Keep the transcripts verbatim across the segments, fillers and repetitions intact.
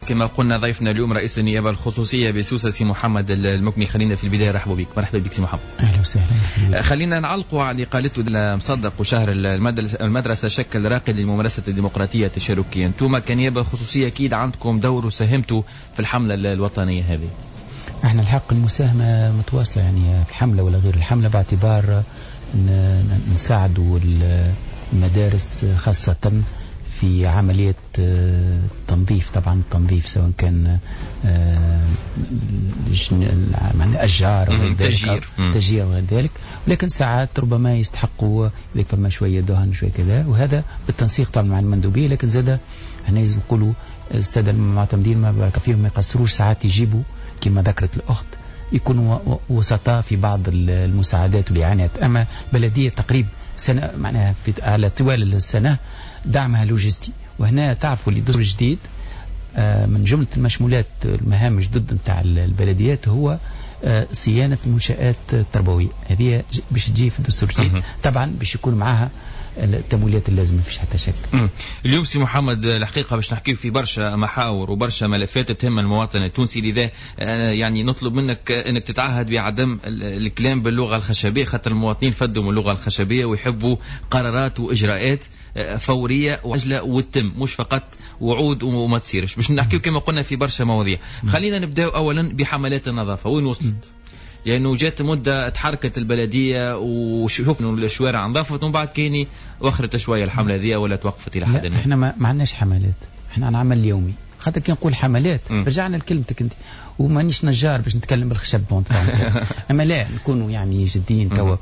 كما قلنا ضيفنا اليوم رئيس النيابة الخصوصية بسوسة سي محمد المكني. خلينا في البداية مرحبا بك. مرحبا بك سي محمد. أهلا وسهلا. خلينا نعلقوا على اللي قالته مصدق وشهر المدرسة, المدرسة شكل راقي للممارسة الديمقراطية التشاركية. أنتم كنيابة خصوصية أكيد عندكم دور وساهمتوا في الحملة الوطنية هذه. احنا الحق المساهمة متواصلة يعني في الحملة ولا غير الحملة، باعتبار نساعدوا المدارس خاصة في عملية تنظيف. طبعا التنظيف سواء كان أشجار أو تجير تجير وغير ذلك، ولكن ساعات ربما يستحقوا إذا فما شوية دهن شوية كذا، وهذا بالتنسيق طبعا مع المندوبية. لكن زاد هنا لازم نقولوا السادة المعتمدين ما بارك فيهم ما يقصروش، ساعات يجيبوا كما ذكرت الأخت يكونوا وسطاء في بعض المساعدات والإعانات. أما بلدية تقريب سنة معناها في على طوال السنة دعمها لوجستي. وهنا تعرفوا اللي الدستور الجديد من جملة المشمولات المهام الجدد نتاع البلديات هو صيانة المنشآت التربوية. هذه باش تجي في الدستور الجديد طبعا باش يكون معها التمويلات اللازمة، فيش حتى شك. اليوم سي محمد الحقيقة باش نحكي في برشا محاور وبرشا ملفات تهم المواطن التونسي، لذا يعني نطلب منك انك تتعهد بعدم الكلام باللغة الخشبية، خاطر المواطنين فدوا من اللغة الخشبية ويحبوا قرارات وإجراءات فورية وعجلة وتتم، مش فقط وعود وما تصيرش. باش نحكي كما قلنا في برشا مواضيع. خلينا نبداو أولا بحملات النظافة. وين وصلت؟ لأنه يعني جات مدة تحركت البلدية وشوفنا الشوارع نظافت ومن بعد كيني وخرت شوية الحملة ذي ولا توقفت إلى حد ما. احنا ما, ما عندناش حملات، احنا عن عمل يومي. خاطر كي نقول حملات م. رجعنا لكلمتك انت، ومانيش نجار باش نتكلم بالخشب بونت اما لا نكونوا يعني جديين توا.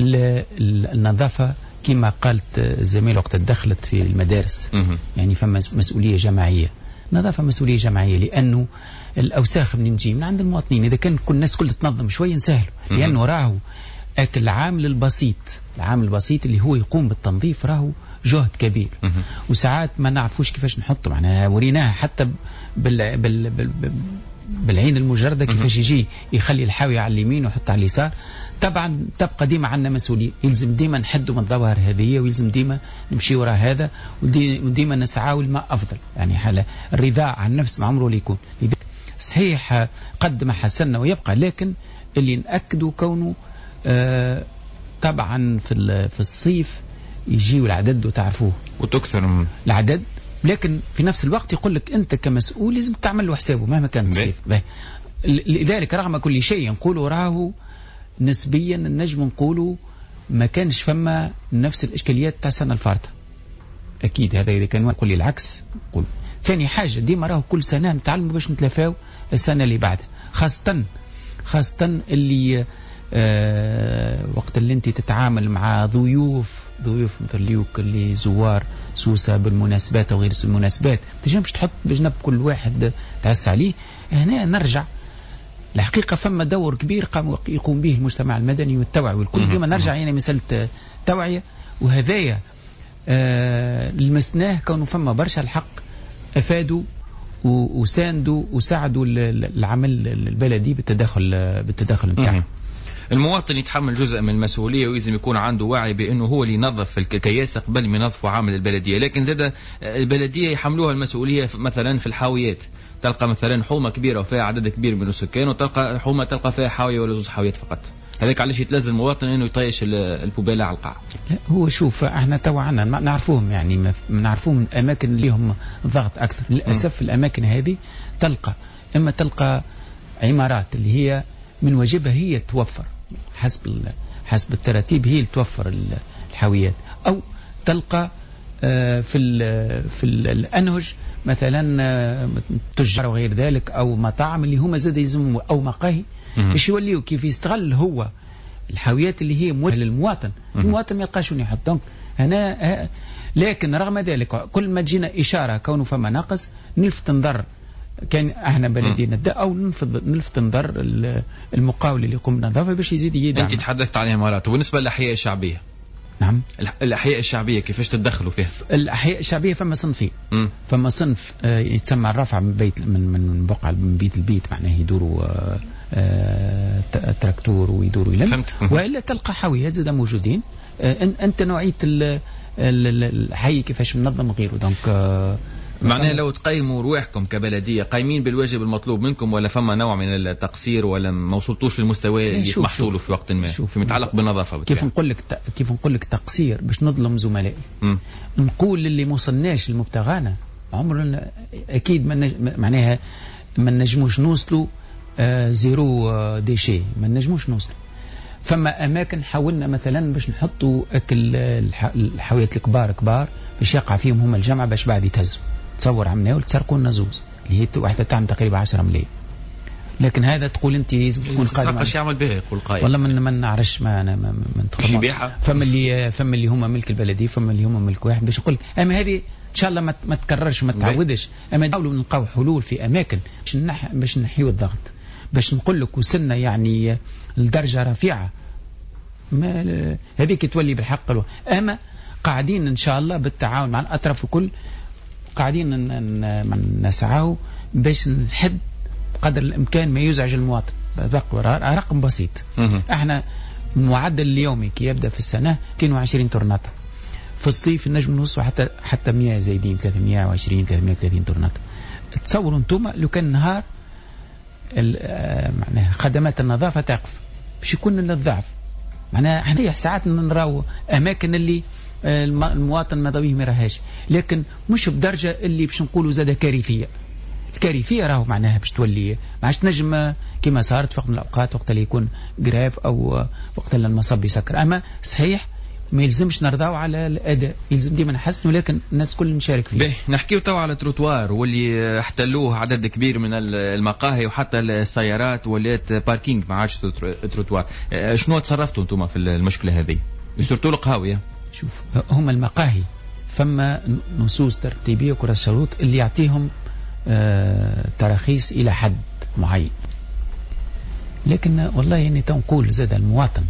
النظافة كما قالت الزميل وقت دخلت في المدارس م. يعني فما مسؤولية جماعية. نظافة مسؤولية جماعية، لأنه الأوساخ من نجي من عند المواطنين. إذا كان كل الناس كل تنظم شوية نسهل، لأنه راهو العامل البسيط العامل البسيط اللي هو يقوم بالتنظيف راهو جهد كبير. وساعات ما نعرفوش كيفاش نحطه، معناها وريناها حتى بال بال بال بالعين المجردة كيفاش يجي يخلي الحاوية على اليمين ويحط على اليسار. طبعا تبقى ديما عندنا مسؤولية، يلزم ديما نحدوا من الظواهر هذه، ويلزم ديما نمشي وراء هذا، وديما نسعى لما أفضل. يعني حالة الرضاء عن نفس ما عمره اللي يكون صحيح قد ما حسنا ويبقى، لكن اللي نأكدوا كونه آه طبعا في في الصيف يجيوا العدد وتعرفوه وتكثر من العدد، لكن في نفس الوقت يقول لك أنت كمسؤول لازم تعمل له حسابه مهما كان الصيف. لذلك رغم كل شيء نقولوا راهو نسبيا النجم نقولوا ما كانش فما نفس الإشكاليات تاع السنة الفارطة. أكيد هذا إذا كان يقول لي العكس نقول. ثاني حاجة ديما راهو كل سنة نتعلم باش نتلافاو السنة اللي بعدها، خاصة خاصة اللي آه وقت اللي انت تتعامل مع ضيوف ضيوف مثل ليوك اللي زوار سوسة بالمناسبات او غير المناسبات، تجمش تحط بجنب كل واحد تعس عليه. هنا نرجع الحقيقة فما دور كبير قام يقوم به المجتمع المدني والتوعية والكل. ديما نرجع يعني مسألة توعية، وهذايا آه لمسناه كونه فما برشا الحق أفادوا وساندوا وساعدوا العمل البلدي بالتداخل بالتداخل نتاعهم. المواطن يتحمل جزء من المسؤولية ويلزم يكون عنده وعي بأنه هو اللي ينظف الكياسة قبل ما ينظفوا عامل البلدية. لكن زاد البلدية يحملوها المسؤولية مثلا في الحاويات، تلقى مثلا حومة كبيرة وفيها عدد كبير من السكان، وتلقى حومة تلقى فيها حاوية ولا زوج حاويات فقط. هذاك علاش يتلزم المواطن انه يطيش البوبيلة على القاع. لا هو شوف احنا توا عندنا نعرفوهم يعني نعرفوهم من اماكن اللي هم ضغط اكثر. للاسف في الاماكن هذه تلقى اما تلقى عمارات اللي هي من واجبها هي توفر حسب حسب التراتيب هي اللي توفر الحاويات، او تلقى في ال في ال الانهج مثلا تجار وغير ذلك او مطاعم اللي هم زاد يلزموا او مقاهي باش يوليوا كيف يستغل هو الحاويات اللي هي موجهه للمواطن. المواطن ما يلقاش وين يحط. دونك هنا لكن رغم ذلك كل ما تجينا اشاره كونه فما ناقص نلفت نظر كان احنا بلدينا او نلفت نظر المقاول اللي يقوم بالنظافه باش يزيد يدعم. انت تحدثت عن الامارات، وبالنسبه للاحياء الشعبيه نعم الاحياء الشعبيه كيفاش تتدخلوا فيها؟ الاحياء الشعبيه فما صنفين. فما صنف آه يتسمى الرفع من بيت من من بقعه من بيت البيت، معناه يدوروا آه آه تراكتور ويدوروا يلم، والا تلقى حاويات زاد موجودين. آه انت نوعيه الحي كيفاش منظم غيره. دونك آه معناها لو تقيموا روحكم كبلديه قايمين بالواجب المطلوب منكم ولا فما نوع من التقصير ولا ما وصلتوش للمستوى اللي يسمح له في وقت ما في متعلق بالنظافه؟ كيف نقول لك كيف نقول لك تقصير باش نظلم زملائي. م. نقول اللي ما وصلناش لمبتغانا عمرنا اكيد ما معناها ما نجموش نوصلوا آه زيرو آه ديشي، ما نجموش نوصلوا. فما اماكن حاولنا مثلا باش نحطوا اكل الحاويات الكبار كبار باش يقع فيهم هم الجمعه باش بعد يتهزوا. تصور عملناه وتسرقوا لنا زوز اللي هي واحده تعمل تقريبا عشرة ملايين. لكن هذا تقول انت لازم تكون قادم ايش يعمل به يقول قائد والله من ما نعرفش ما انا ما من فما اللي فما اللي هما ملك البلديه فما اللي هما ملك واحد باش يقول اما هذه ان شاء الله ما تكررش وما تعودش. اما نحاولوا نلقاو حلول في اماكن باش نح باش نحيوا الضغط باش نقول لك وصلنا يعني لدرجه رفيعه ما هذيك تولي بالحق الو. اما قاعدين ان شاء الله بالتعاون مع الاطراف الكل قاعدين نسعاو باش نحد قدر الامكان ما يزعج المواطن. رقم بسيط احنا المعدل اليومي كي يبدا في السنه مئتين وعشرين طرناطه، في الصيف نجم نوصل حتى حتى مئة زايدين ثلاثمئة وعشرين ثلاثمئة وثلاثين طرناطه. تصوروا انتم لو كان نهار معناها خدمات النظافه تقف باش يكون لنا الضعف. معناها احنا ساعات نراو اماكن اللي المواطن ما ضويه ما راهاش، لكن مش بدرجه اللي باش نقولوا زاده كارثيه. الكارثيه راهو معناها باش تولي ما عادش تنجم كما صارت في وقت من الاوقات وقت اللي يكون جراف او وقت اللي المصب يسكر. اما صحيح ما يلزمش نرضاو على الاداء، يلزم ديما نحسنوا لكن الناس كل نشارك فيه. نحكيو توا على التروتوار واللي احتلوه عدد كبير من المقاهي وحتى السيارات ولات باركينج ما عادش تروتوار. شنو تصرفتوا انتم في المشكله هذه؟ سورتو القهاوي. شوف هم المقاهي فما نصوص ترتيبيه وكراسة شروط اللي يعطيهم آه تراخيص الى حد معين، لكن والله يعني تنقول زاد المواطن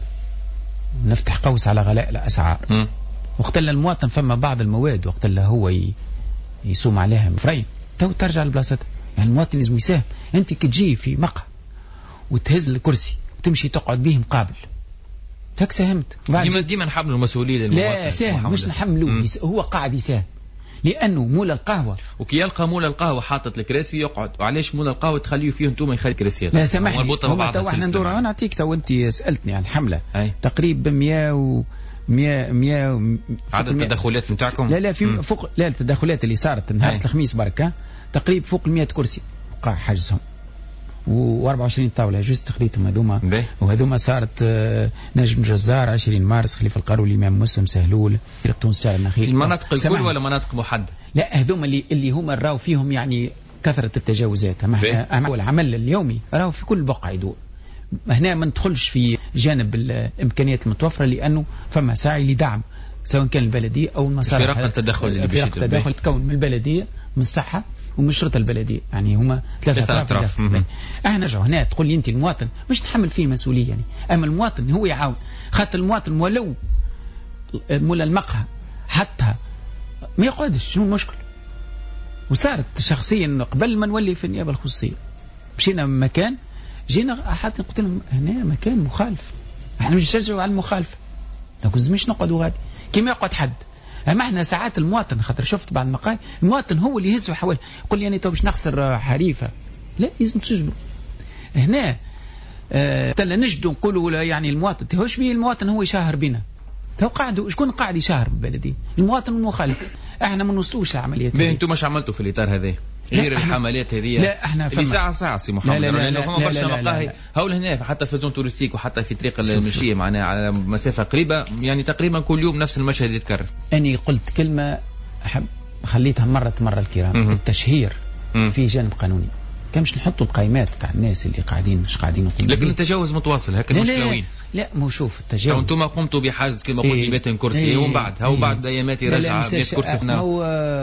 نفتح قوس على غلاء الاسعار. وقت اللي المواطن فما بعض المواد وقت اللي هو يسوم عليها مفرين تو ترجع لبلاصتها. يعني المواطن لازم يساهم. انت كي تجي في مقهى وتهز الكرسي وتمشي تقعد به مقابل تاك ساهمت. ديما ديما نحملوا المسؤوليه للمواطن. لا ساهم مش نحملوه، هو قاعد يساهم لانه مول القهوه وكي يلقى مول القهوه حاطط الكراسي يقعد. وعلاش مول القهوه تخليه فيه انتم يخلي الكراسيات؟ لا سامحني هما تو احنا ندور. انا نعطيك تو انت سالتني عن حمله تقريبا مئة و مئة مئة عدد التدخلات نتاعكم. لا لا في فوق لا التدخلات اللي صارت نهار الخميس بركه تقريبا فوق مئة كرسي وقع حجزهم وأربعة وعشرين طاوله جوست خليتهم هذوما. وهذوما صارت نجم جزار عشرين مارس خليفه القارولي الامام مسلم سهلول تونس سعر النخيل. في المناطق الكل ولا مناطق محدده؟ لا هذوما اللي اللي هما راو فيهم يعني كثره التجاوزات. اما العمل اليومي راو في كل بقعه يدور. هنا ما ندخلش في جانب الامكانيات المتوفره لانه فما سعي لدعم سواء كان البلديه او المصالح. فرق التدخل اللي فرق التدخل تكون من البلديه من الصحه ومن الشرطه البلديه. يعني هما ثلاثه اطراف. احنا نرجعوا هنا تقول لي انت المواطن مش نحمل فيه مسؤوليه يعني. اما المواطن هو يعاون خاطر المواطن ولو مولا المقهى حتى ما يقعدش شنو المشكل. وصارت شخصيا قبل ما نولي في النيابه الخصوصيه مشينا مكان جينا حتى قلت لهم هنا مكان مخالف احنا مش نشجعوا على المخالفه لكن مش نقعدوا غادي كيما يقعد حد. اما احنا ساعات المواطن خاطر شفت بعض المقاهي المواطن هو اللي يهزوا حوالي يقول لي يعني تو باش نخسر حريفه. لا لازم تسجلوا هنا اه تلا نجدوا نقولوا يعني المواطن تهوش بيه المواطن هو يشاهر بنا. تو قاعدوا شكون قاعد يشاهر بالبلديه؟ المواطن المخالف. احنا ما نوصلوش العمليات هذه. انتم مش عملتوا في الاطار هذا غير الحملات هذه؟ لا احنا اللي ساعه ساعه سي محمد. لا لا لا فما برشا مقاهي هول هنا حتى في زون تورستيك وحتى في طريق المشيه معناها على مسافه قريبه يعني تقريبا كل يوم نفس المشهد يتكرر. اني قلت كلمه خليتها مره مره الكرام. التشهير م- في جانب قانوني كان مش نحطوا القائمات تاع الناس اللي قاعدين مش قاعدين نقولوا لكن التجاوز متواصل هكا المشكله وين؟ لا مو شوف التجاوز انتم قمتوا بحجز كما قلت إيه مئتين كرسي إيه ومن بعد هاو إيه بعد ايامات يرجع مئة كرسي هنا. هو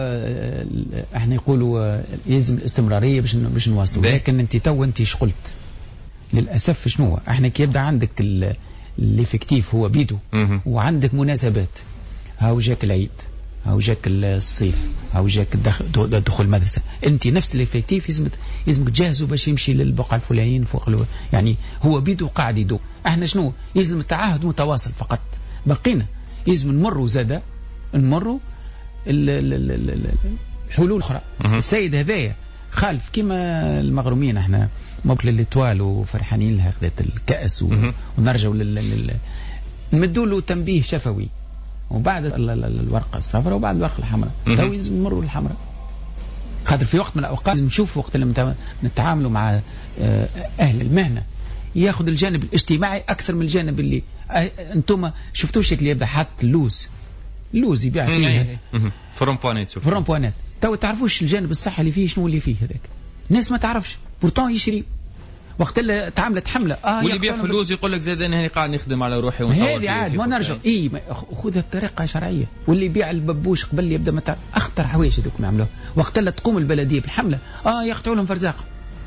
احنا نقولوا يلزم الاستمراريه باش باش نواصلوا. لكن انت تو انت ايش قلت للاسف شنو احنا كي يبدا عندك الافكتيف هو بيدو وعندك مناسبات هاو جاك العيد هاو جاك الصيف هاو جاك دخول المدرسه انت نفس الافكتيف لازم لازمك تجهزوا باش يمشي للبقعه الفلانيين فوق الو... يعني هو بيدو قاعد يدو. احنا شنو يلزم التعهد متواصل فقط. بقينا يلزم نمروا زاده نمروا حلول أخرى. السيد هذايا خالف كما المغرومين احنا موكل الاتوال وفرحانين لها خذت الكأس و... ونرجعوا لل... لل... نمدوا له تنبيه شفوي وبعد الورقة الصفراء وبعد الورقة الحمراء تو لازم نمروا للحمراء. خاطر في وقت من الأوقات لازم نشوف وقت اللي نتعاملوا مع أهل المهنة ياخذ الجانب الاجتماعي أكثر من الجانب اللي أنتم شفتوا الشكل يبدأ حط اللوز اللوز يبيع فيه فرامبوانات فرامبوانات تو تعرفوش الجانب الصحي اللي فيه شنو اللي فيه هذاك الناس ما تعرفش بورتون يشري وقت اللي تعملت حمله اه واللي يبيع فلوس يقول لك زاد انا هاني قاعد نخدم على روحي ونصور هذه عاد ما نرجع اي خذها بطريقه شرعيه. واللي يبيع الببوش قبل يبدا متى اخطر حوايج هذوك ما يعملوها وقت اللي تقوم البلديه بالحمله اه يقطعوا لهم فرزاقه.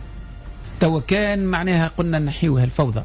تو كان معناها قلنا نحيوها الفوضى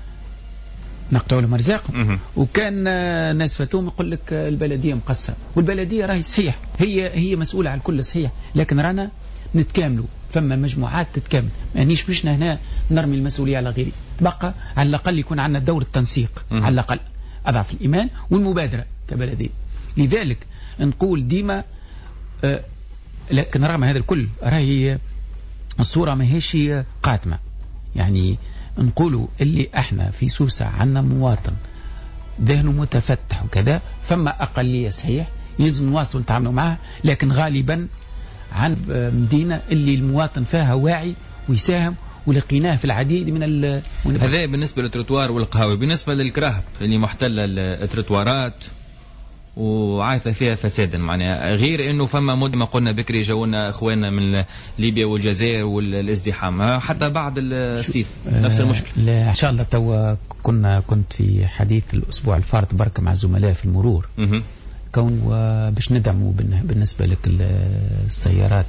نقطعوا لهم ارزاقهم وكان ناس فاتوم يقول لك البلديه مقصره والبلديه راهي صحيح هي هي مسؤوله على الكل صحيح لكن رانا نتكاملوا فما مجموعات تتكامل مانيش باش هنا نرمي المسؤوليه على غيري تبقى على الاقل يكون عندنا دور التنسيق على الاقل اضعف الايمان والمبادره كبلديه. لذلك نقول ديما آه لكن رغم هذا الكل راهي الصوره ما هيش قاتمه يعني نقولوا اللي احنا في سوسة عندنا مواطن ذهنه متفتح وكذا فما اقليه صحيح يلزم نواصلوا نتعاملوا معها لكن غالبا عن مدينة اللي المواطن فيها واعي ويساهم ولقيناه في العديد من ال هذا بالنسبة للتروتوار والقهاوي. بالنسبة للكراهب اللي محتلة التروتوارات وعايثة فيها فسادا معناها غير انه فما مد ما قلنا بكري جونا اخواننا من ليبيا والجزائر والازدحام حتى بعد الصيف نفس المشكلة. لا ان شاء الله تو كنا كنت في حديث الاسبوع الفارط بركة مع زملاء في المرور م- كون باش ندعموا بالنسبه لك السيارات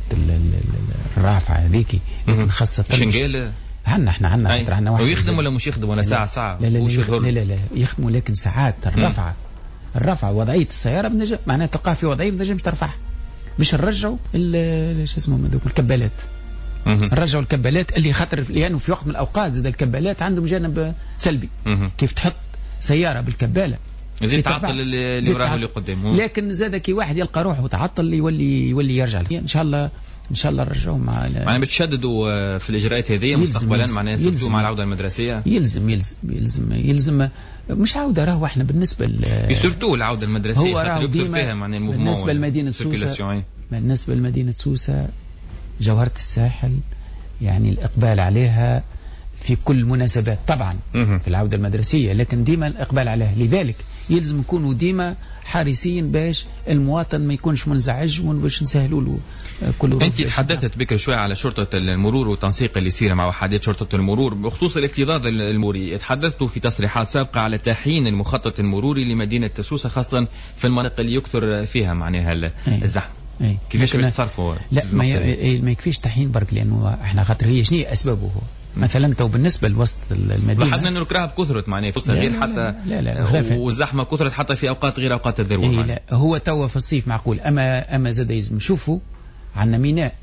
الرافعه هذيك لكن خاصه شنقال عندنا احنا عندنا خاطر عندنا واحد ويخدم ولا مش يخدم ولا ساعه ساعه لا لا لا, لا, لا, لا يخدموا لكن ساعات الرفعه الرفعه وضعيه السياره بنجم معناها تلقاها في وضعيه ما تنجمش ترفعها باش نرجعوا شو اسمهم هذوك الكبالات نرجعوا الكبالات اللي خاطر لانه في وقت من الاوقات زاد الكبالات عندهم جانب سلبي كيف تحط سياره بالكباله زيد تعطل اللي وراه اللي قدامه لكن زاد كي واحد يلقى روحه تعطل يولي يولي يرجع ان شاء الله ان شاء الله نرجعوهم مع معناها بتشددوا في الاجراءات هذه مستقبلا معناها سلسلوا مع العوده المدرسيه يلزم يلزم يلزم يلزم مش عوده راهو احنا بالنسبه يسرتوا العوده المدرسيه هو راهو فيها معناها الموفمون بالنسبه لمدينه سوسه بالنسبه لمدينه سوسه جوهره الساحل يعني الاقبال عليها في كل المناسبات طبعا في العوده المدرسيه لكن ديما الاقبال عليها لذلك يلزم نكونوا ديما حارسين باش المواطن ما يكونش منزعج وباش نسهلوا له كل. انت تحدثت بك شويه على شرطه المرور والتنسيق اللي يصير مع وحدات شرطه المرور بخصوص الاكتظاظ المروري. تحدثتوا في تصريحات سابقه على تحيين المخطط المروري لمدينه سوسه خاصه في المناطق اللي يكثر فيها معناها الزحمه. أي. كيفاش باش تصرفوا؟ لا ما, ي... ما يكفيش تحيين برك لانه احنا خاطر هي شنو اسبابه هو مثلا تو بالنسبه لوسط المدينه لاحظنا انه الكراهب كثرت معناها فرصه غير لا حتى لا لا, لا, لا والزحمه كثرت حتى في اوقات غير اوقات الذروه. إيه لا هو تو في الصيف معقول اما اما زاد يلزم نشوفوا عندنا ميناء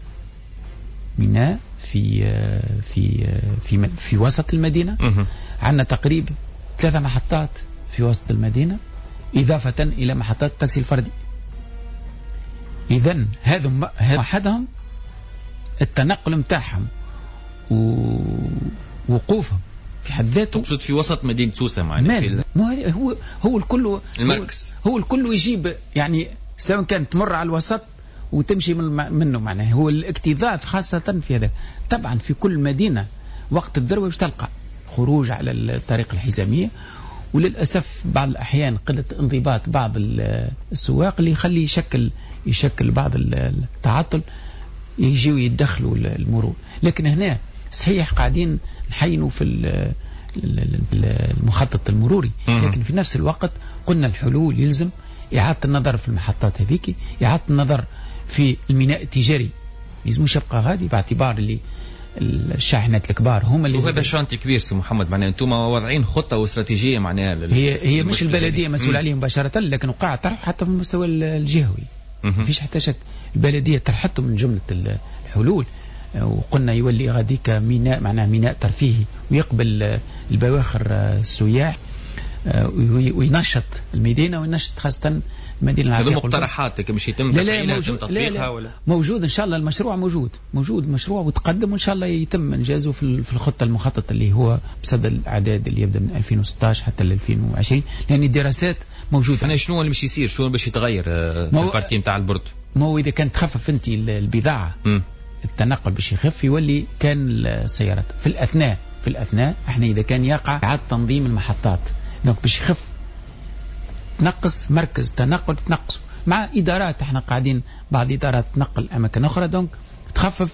ميناء في في في في وسط المدينه عندنا تقريبا ثلاثه محطات في وسط المدينه اضافه الى محطات التاكسي الفردي. اذا هذا احدهم التنقل متاعهم ووقوفهم في حد ذاته. تقصد في وسط مدينه سوسه معناها في هو هو الكل المركز هو, هو الكل يجيب يعني سواء كان تمر على الوسط وتمشي من منه معناه هو الاكتظاظ خاصه في هذا. طبعا في كل مدينه وقت الذروه باش تلقى خروج على الطريق الحزاميه وللاسف بعض الاحيان قله انضباط بعض السواق اللي يخلي يشكل يشكل بعض التعطل يجيوا يتدخلوا المرور. لكن هنا صحيح قاعدين نحينوا في المخطط المروري لكن في نفس الوقت قلنا الحلول يلزم إعادة النظر في المحطات هذيك إعادة النظر في الميناء التجاري يلزموش يبقى غادي باعتبار اللي الشاحنات الكبار هم اللي وهذا شانتي كبير سي محمد معناها انتم واضعين خطه واستراتيجيه معناها هي هي مش البلديه مسؤول عليهم مباشره لكن وقع طرح حتى في المستوى الجهوي ما فيش حتى شك البلديه طرحته من جمله الحلول وقلنا يولي غاديك ميناء معناه ميناء ترفيهي ويقبل البواخر السياح وينشط المدينه وينشط خاصه المدينه هذو العتيقه مقترحات مش يتم تفعيلها يتم تطبيقها ولا موجود ان شاء الله. المشروع موجود موجود المشروع وتقدم وان شاء الله يتم انجازه في في الخطه المخططه اللي هو بصدد الاعداد اللي يبدا من ألفين وستة عشر حتى ل ألفين وعشرين، لان الدراسات موجوده. انا شنو اللي مش يصير شنو باش يتغير في مو... البارتي نتاع البرد؟ ما هو اذا كانت تخفف انت البضاعه م. التنقل باش يخف يولي كان السيارات في الاثناء في الاثناء احنا اذا كان يقع اعاده تنظيم المحطات دونك باش يخف تنقص مركز تنقل تنقص مع ادارات احنا قاعدين بعض ادارات تنقل اماكن اخرى دونك تخفف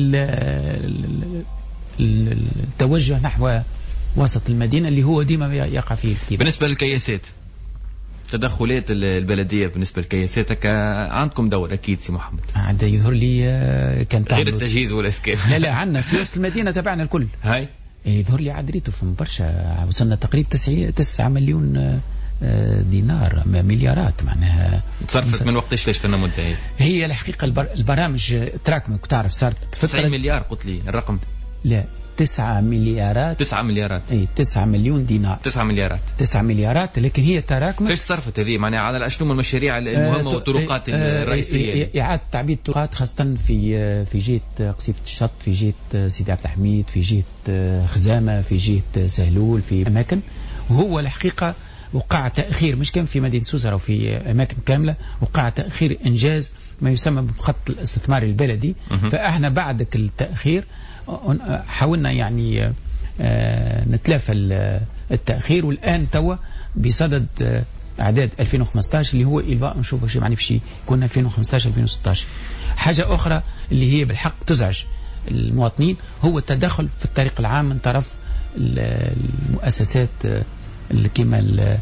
التوجه نحو وسط المدينه اللي هو ديما يقع فيه الكتير. بالنسبه للكياسات تدخلات البلديه بالنسبه للكياسات عندكم دور اكيد سي محمد؟ عاد يظهر لي كان غير التجهيز والاسكان. لا لا عندنا في وسط المدينه تبعنا الكل. هاي يظهر لي عاد ريتو في برشا وصلنا تقريبا تسعة مليون دينار مليارات معناها تصرفت من وقتاش ليش في المده هي؟ هي الحقيقه البر... البرامج تراكمت تعرف صارت تسعين مليار قلت لي الرقم؟ لا تسعة مليارات. تسعة مليارات اي تسعة مليون دينار. تسعة مليارات تسعة مليارات لكن هي تراكمت. كيف تصرفت هذه معناها على اشنو المشاريع المهمه والطرقات آه الرئيسيه؟ آه اعاده تعبيد الطرقات خاصه في في جهه قصيبه الشط، في جهه سيدي عبد الحميد، في جهه خزامه، في جهه سهلول، في اماكن. وهو الحقيقه وقع تاخير مش كان في مدينه سوسه وفي اماكن كامله، وقع تاخير انجاز ما يسمى بخط الاستثمار البلدي. فاحنا بعدك التاخير حاولنا يعني نتلافى التأخير، والآن توا بصدد أعداد ألفين وخمسة عشر اللي هو إلغاء نشوف شيء معني في شيء كنا ألفين وخمسة عشر ألفين وستة عشر. حاجة أخرى اللي هي بالحق تزعج المواطنين هو التدخل في الطريق العام من طرف المؤسسات اللي كما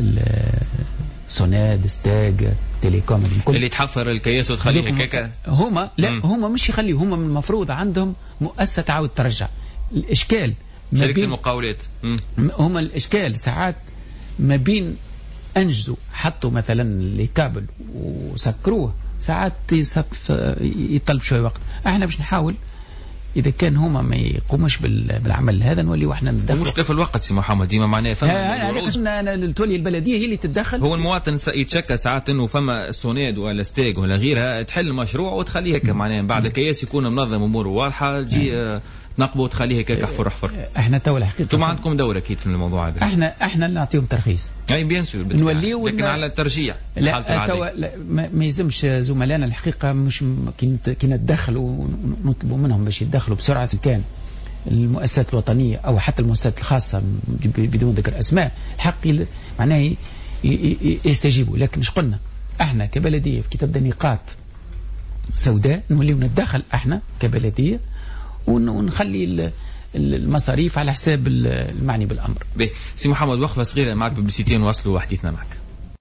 سوناد ستاج تيليكوم اللي تحفر الكياس وتخليه هكاكا. هما لا مم. هما مش يخليه، هما من المفروض عندهم مؤسسة تعاود ترجع. الإشكال شركة المقاولات هما الإشكال ساعات ما بين أنجزوا حطوا مثلا الكابل وسكروه ساعات يطلب شوي وقت. احنا باش نحاول إذا كان هما ما يقومش بالعمل هذا نولي واحنا ندخل. المشكلة في الوقت سي محمد ديما معناها فما تولي البلدية هي اللي تتدخل. هو المواطن يتشكى ساعات انه فما سوناد ولا ستيج ولا غيرها تحل المشروع وتخليه هكا معناها بعد كياس يكون منظم اموره واضحة تجي تنقبه وتخليه هكا حفر حفر. احنا تو الحقيقة انتم عندكم دور اكيد في الموضوع هذا. احنا احنا نعطيهم ترخيص. اي بيان سور نوليو لكن على الترجيع. لا تو ما يلزمش زملائنا الحقيقة مش كي نتدخلوا ونطلبوا منهم باش يتدخلوا بسرعة سواء كان المؤسسات الوطنية أو حتى المؤسسات الخاصة بدون ذكر أسماء الحق معناه يستجيبوا. لكن ايش قلنا احنا كبلدية في تبدا نقاط سوداء نولي نتدخل احنا كبلدية ونخلي المصاريف على حساب المعني بالأمر. سي محمد وقفة صغيرة معك ببليسيتين وصلوا وحديثنا معك.